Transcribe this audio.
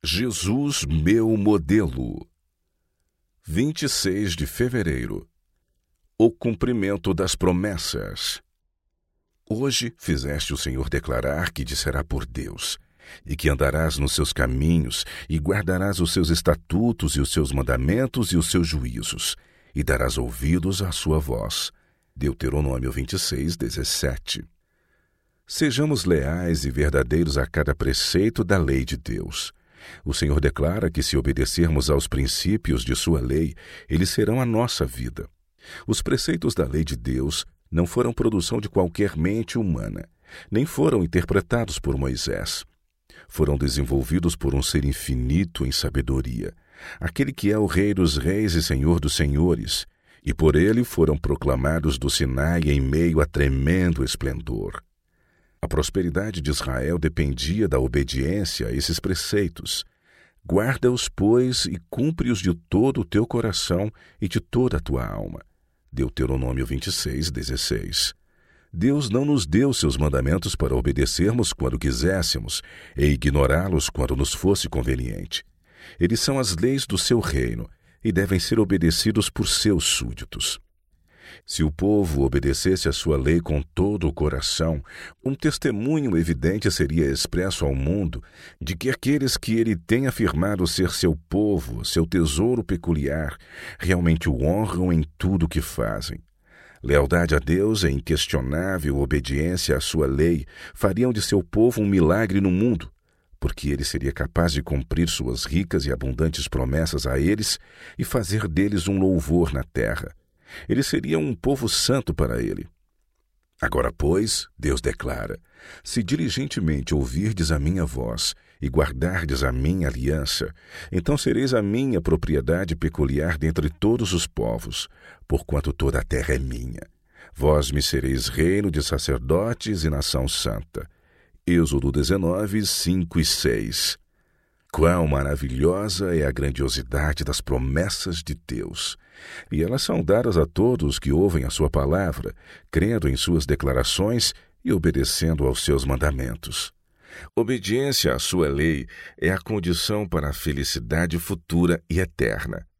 Jesus, meu modelo. 26 de fevereiro. O cumprimento das promessas. Hoje fizeste o Senhor declarar que te será por Deus, e que andarás nos seus caminhos, e guardarás os seus estatutos e os seus mandamentos e os seus juízos, e darás ouvidos à sua voz. Deuteronômio 26, 17. Sejamos leais e verdadeiros a cada preceito da lei de Deus. O Senhor declara que, se obedecermos aos princípios de sua lei, eles serão a nossa vida. Os preceitos da lei de Deus não foram produção de qualquer mente humana, nem foram interpretados por Moisés. Foram desenvolvidos por um ser infinito em sabedoria, aquele que é o Rei dos Reis e Senhor dos Senhores, e por ele foram proclamados do Sinai em meio a tremendo esplendor. A prosperidade de Israel dependia da obediência a esses preceitos. Guarda-os, pois, e cumpre-os de todo o teu coração e de toda a tua alma. Deuteronômio 26, 16. Deus não nos deu seus mandamentos para obedecermos quando quiséssemos e ignorá-los quando nos fosse conveniente. Eles são as leis do seu reino e devem ser obedecidos por seus súditos. Se o povo obedecesse a sua lei com todo o coração, um testemunho evidente seria expresso ao mundo de que aqueles que ele tem afirmado ser seu povo, seu tesouro peculiar, realmente o honram em tudo o que fazem. Lealdade a Deus e inquestionável obediência à sua lei fariam de seu povo um milagre no mundo, porque ele seria capaz de cumprir suas ricas e abundantes promessas a eles e fazer deles um louvor na terra. Eles seriam um povo santo para ele. Agora, pois, Deus declara: se diligentemente ouvirdes a minha voz e guardardes a minha aliança, então sereis a minha propriedade peculiar dentre todos os povos, porquanto toda a terra é minha. Vós me sereis reino de sacerdotes e nação santa. Êxodo 19, 5 e 6. Quão maravilhosa é a grandiosidade das promessas de Deus! E elas são dadas a todos que ouvem a sua palavra, crendo em suas declarações e obedecendo aos seus mandamentos. Obediência à sua lei é a condição para a felicidade futura e eterna.